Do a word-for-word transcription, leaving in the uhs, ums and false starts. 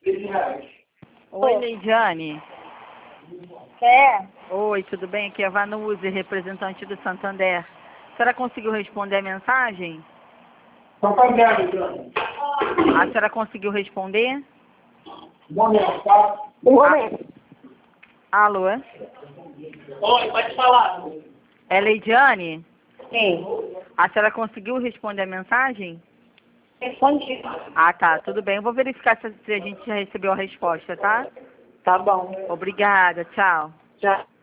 Oi, Leidiane. É. Oi, tudo bem? Aqui é a Vanuzi, representante do Santander. A senhora conseguiu responder a mensagem? A senhora conseguiu responder? Um momento. Alô? Oi, pode falar. É Leidiane? Sim. A senhora conseguiu responder a mensagem? Respondi. Ah, tá. Tudo bem. Eu vou verificar se se a gente já recebeu a resposta, tá? Tá bom. Obrigada. Tchau. Já.